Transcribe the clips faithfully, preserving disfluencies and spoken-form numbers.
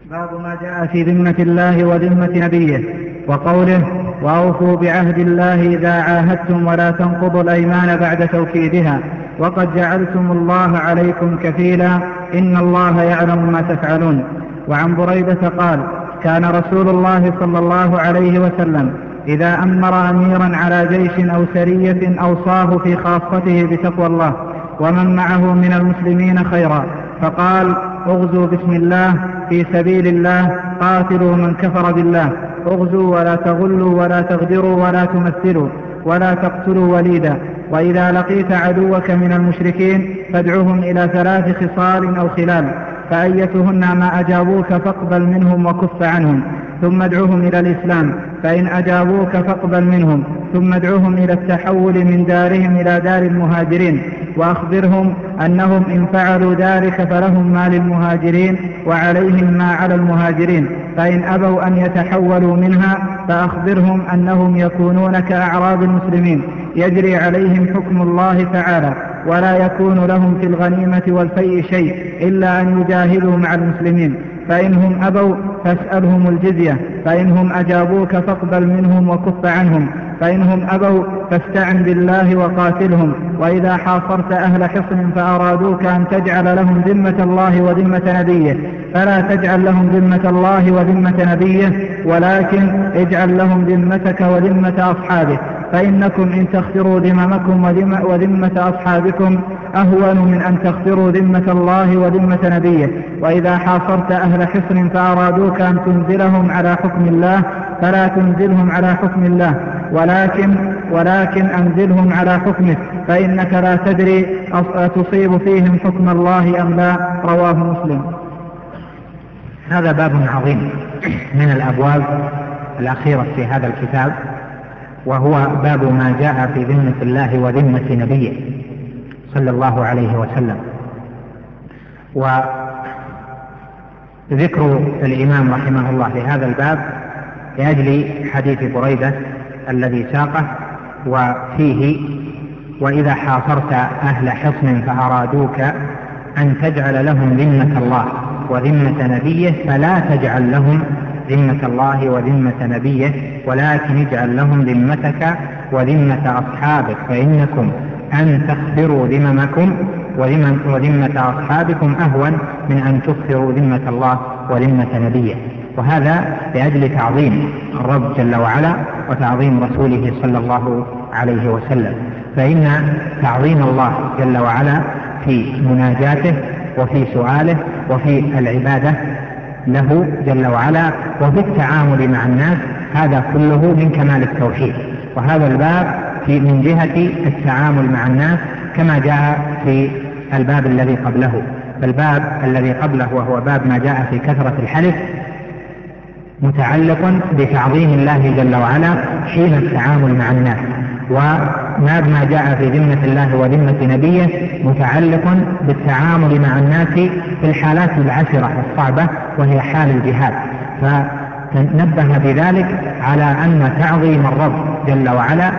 باب ما جاء في ذمة الله وذمة نبيه، وقوله: وأوفوا بعهد الله إذا عاهدتم ولا تنقضوا الأيمان بعد توكيدها وقد جعلتم الله عليكم كفيلا إن الله يعلم ما تفعلون. وعن بريدة قال: كان رسول الله صلى الله عليه وسلم إذا أمر أميرا على جيش أو سرية أوصاه في خاصته بتقوى الله ومن معه من المسلمين خيرا، فقال: اغزوا بسم الله، في سبيل الله، قاتلوا من كفر بالله، اغزوا ولا تغلوا ولا تغدروا ولا تمثلوا ولا تقتلوا وليدا، وإذا لقيت عدوك من المشركين فادعهم إلى ثلاث خصال أو خلال، فأيتهن ما أجابوك فاقبل منهم وكف عنهم، ثم ادعوهم إلى الإسلام، فإن أجابوك فاقبل منهم، ثم ادعوهم إلى التحول من دارهم إلى دار المهاجرين، وأخبرهم أنهم إن فعلوا ذلك فلهم ما للمهاجرين وعليهم ما على المهاجرين، فإن أبوا أن يتحولوا منها فأخبرهم أنهم يكونون كأعراب المسلمين يجري عليهم حكم الله تعالى، ولا يكون لهم في الغنيمة والفيء شيء إلا أن يجاهدوا مع المسلمين، فإنهم أبوا فاسألهم الجزية، فإنهم أجابوك فاقبل منهم وكف عنهم، فإنهم أبوا فاستعن بالله وقاتلهم، وإذا حاصرت أهل حصن فأرادوك أن تجعل لهم ذمة الله وذمة نبيه فلا تجعل لهم ذمة الله وذمة نبيه، ولكن اجعل لهم ذمتك وذمة أصحابه، فإنكم إن تخسروا ذممكم وذمة أصحابكم أهون من أن تخسروا ذمة الله وذمة نبيه. وإذا حاصرت أهل حصن فأرادوك أن تنزلهم على حكم الله فلا تنزلهم على حكم الله، ولكن ولكن أنزلهم على حكمك، فإنك لا تدري تصيب فيهم حكم الله أم لا. رواه مسلم. هذا باب عظيم من الأبواب الأخيرة في هذا الكتاب، وهو باب ما جاء في ذمة الله وذمة نبيه صلى الله عليه وسلم. وذكر الإمام رحمه الله لهذا الباب لأجل حديث بريدة الذي ساقه، وفيه: وإذا حاصرت أهل حصن فأرادوك أن تجعل لهم ذمة الله وذمة نبيه فلا تجعل لهم ذمة الله وذمة نبيه، ولكن اجعل لهم ذمتك وذمة أصحابك، فإنكم أن تخسروا ذممكم وذمة أصحابكم أهون من أن تخسروا ذمة الله وذمة نبيه. وهذا لأجل تعظيم الرب جل وعلا وتعظيم رسوله صلى الله عليه وسلم، فإن تعظيم الله جل وعلا في مناجاته وفي سؤاله وفي العبادة له جل وعلا وفي التعامل مع الناس، هذا كله من كمال التوحيد. وهذا الباب في من جهة التعامل مع الناس كما جاء في الباب الذي قبله. فالباب الذي قبله وهو باب ما جاء في كثرة الحلف متعلق بتعظيم الله جل وعلا حين التعامل مع الناس، وباب ما جاء في ذمة الله وذمة نبيه متعلق بالتعامل مع الناس في الحالات العسرة الصعبة وهي حال الجهاد. فنبه بذلك على أن تعظيم الرب جل وعلا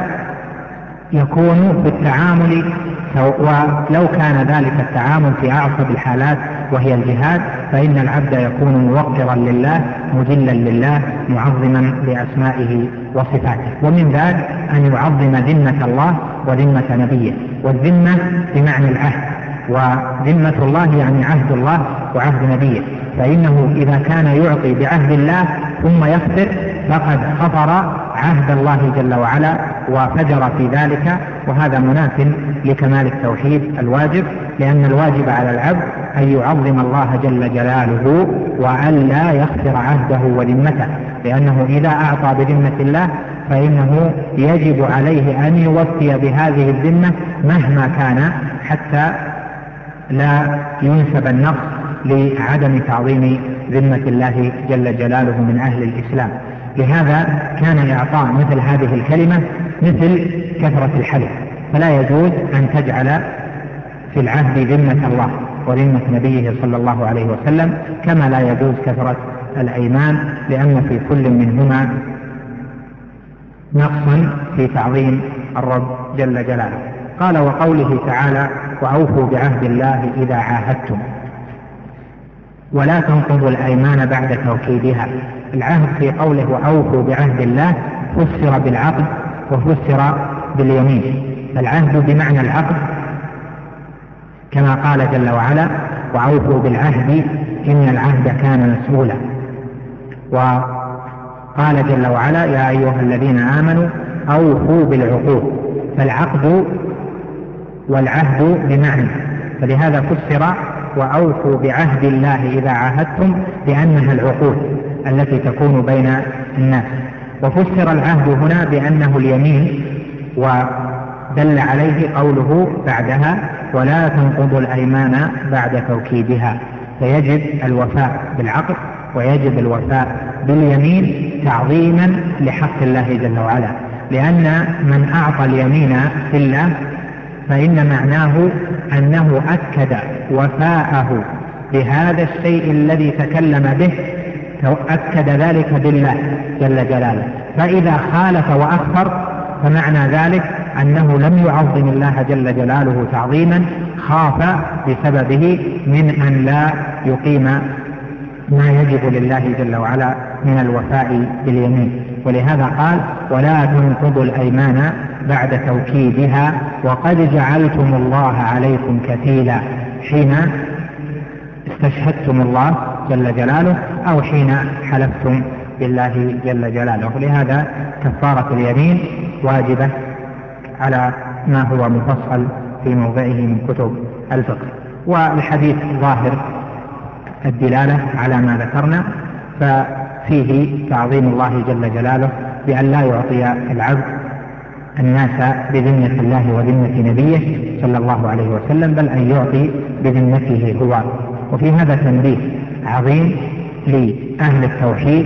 يكون بالتعامل، ولو كان ذلك التعامل في أعصب الحالات وهي الجهاد، فإن العبد يكون موقرا لله مجلا لله معظما لأسمائه وصفاته. ومن ذلك أن يعظم ذمة الله وذمة نبيه، والذمة بمعنى العهد، وذمة الله يعني عهد الله وعهد نبيه، فإنه إذا كان يعطي بعهد الله ثم يخسر فقد خفر عهد الله جل وعلا وفجر في ذلك، وهذا مناف لكمال التوحيد الواجب، لأن الواجب على العبد أن يعظم الله جل جلاله وأن لا يخسر عهده وذمته، لأنه إذا أعطى بذمة الله فإنه يجب عليه أن يوفي بهذه الذمة مهما كان، حتى لا ينسب النقص لعدم تعظيم ذمة الله جل جلاله من أهل الإسلام. لهذا كان إعطاء مثل هذه الكلمة مثل كثرة الحلف، فلا يجوز أن تجعل في العهد ذمة الله وذمة نبيه صلى الله عليه وسلم، كما لا يجوز كثرة الأيمان، لأن في كل منهما نقصا في تعظيم الرب جل جلاله. قال: وقوله تعالى: وأوفوا بعهد الله إذا عاهدتم. ولا تنقضوا الأيمان بعد توكيدها. العهد في قوله وأوفوا بعهد الله فسر بالعقد وفسر باليمين. العهد بمعنى العقد كما قال جل وعلا وأوفوا بالعهد إن العهد كان مسؤولا، وقال جل وعلا يا أيها الذين آمنوا أوفوا بالعقود. فالعقد والعهد بمعنى، فلهذا فسر وأوفوا بعهد الله إذا عاهدتم بأنها العقود التي تكون بين الناس. وفسر العهد هنا بأنه اليمين، ودل عليه قوله بعدها ولا تنقضوا الأيمان بعد توكيدها. فيجب الوفاء بالعقد ويجب الوفاء باليمين تعظيما لحق الله جل وعلا، لأن من أعطى اليمين في الله فإن معناه أنه أكد وفاءه بهذا الشيء الذي تكلم به، أكد ذلك بالله جل جلاله. فإذا خالف وأكفر فمعنى ذلك أنه لم يعظم الله جل جلاله تعظيما، خاف بسببه من أن لا يقيم ما يجب لله جل وعلا من الوفاء باليمين. ولهذا قال ولا تنقضوا الأيمان بعد توكيدها وقد جعلتم الله عليكم كفيلا، حين استشهدتم الله جل جلاله أو حين حلفتم بالله جل جلاله. لهذا كفارة اليمين واجبة على ما هو مفصل في موضعه من كتب الفقه. والحديث ظاهر الدلالة على ما ذكرنا، ففيه تعظيم الله جل جلاله بأن لا يعطي العبد الناس بذمة الله وذمة نبيه صلى الله عليه وسلم، بل أن يعطي بذمته هو. وفي هذا تنبيه عظيم لأهل التوحيد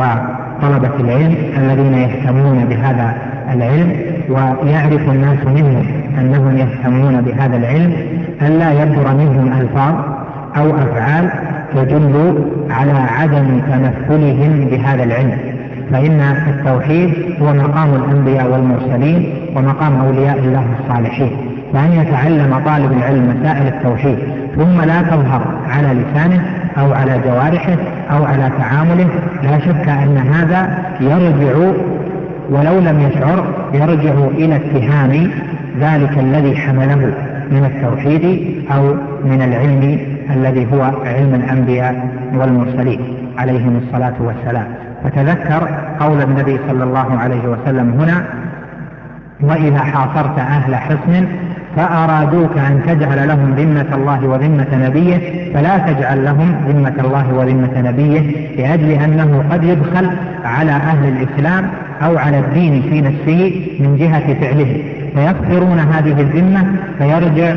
وطلبة العلم الذين يهتمون بهذا العلم، ويعرف الناس منهم أنهم يهتمون بهذا العلم، ألا يبدر منهم ألفاظ أو أفعال تدل على عدم تمثلهم بهذا العلم. فإن التوحيد هو مقام الأنبياء والمرسلين ومقام أولياء الله الصالحين، فأن يتعلم طالب العلم مسائل التوحيد ثم لا تظهر على لسانه أو على جوارحه أو على تعامله، لا شك أن هذا يرجع ولو لم يشعر يرجع إلى اتهام ذلك الذي حمله من التوحيد أو من العلم الذي هو علم الأنبياء والمرسلين عليهم الصلاة والسلام. فتذكر قول النبي صلى الله عليه وسلم هنا وإذا حاصرت أهل حصن فأرادوك أن تجعل لهم ذمة الله وذمة نبيه فلا تجعل لهم ذمة الله وذمة نبيه، لأجل أنه قد يدخل على أهل الإسلام أو على الدين في نفسه من جهة فعله فيكفرون هذه الذمة، فيرجع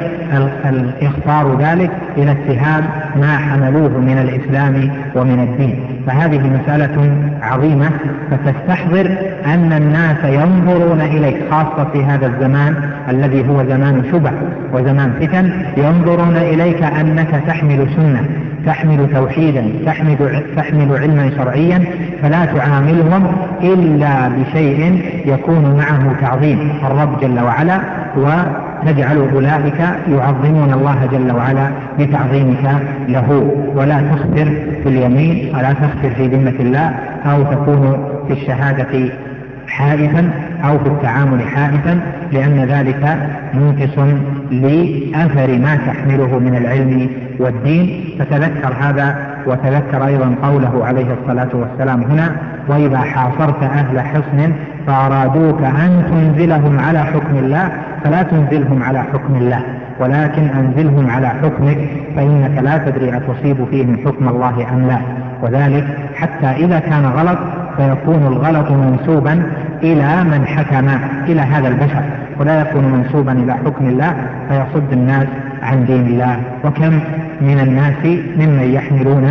الإخطار ذلك إلى اتهام ما حملوه من الإسلام ومن الدين. فهذه مسألة عظيمة، فتستحضر أن الناس ينظرون إليك خاصة في هذا الزمان الذي هو زمان شبه وزمان فتن، ينظرون إليك أنك تحمل سنة، تحمل توحيدا، تحمل, تحمل علما شرعيا، فلا تعاملهم إلا بشيء يكون معه تعظيم الرب جل وعلا، وتجعل أولئك يعظمون الله جل وعلا بتعظيمك له. ولا تخسر في اليمين ولا تخسر في ذمة الله، أو تكون في الشهادة حائفا أو في التعامل حائفا، لأن ذلك منقص لأثر ما تحمله من العلم والدين. فتذكر هذا، وتذكر أيضا قوله عليه الصلاة والسلام هنا وإذا حاصرت أهل حصن فأرادوك أن تنزلهم على حكم الله فلا تنزلهم على حكم الله ولكن أنزلهم على حكمك، فإنك لا تدري أتصيب فيهم حكم الله أم لا. وذلك حتى إذا كان غلط فيكون الغلط منسوبا إلى من حكم إلى هذا البشر، ولا يكون منسوبا إلى حكم الله فيصد الناس عن دين الله. وكم من الناس ممن يحملون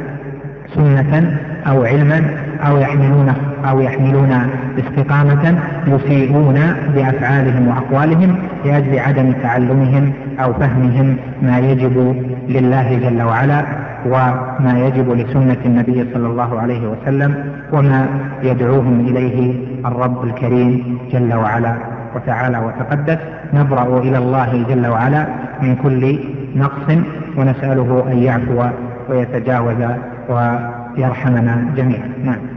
سنة أو علما أو يحملون أو يحملون استقامة يسيئون بأفعالهم وأقوالهم لأجل عدم تعلمهم أو فهمهم ما يجب لله جل وعلا وما يجب لسنة النبي صلى الله عليه وسلم وما يدعوهم إليه الرب الكريم جل وعلا وتعالى وتقدس. نبرأ إلى الله جل وعلا من كل نقص ونسأله أن يعفو ويتجاوز ويرحمنا جميعا. نعم.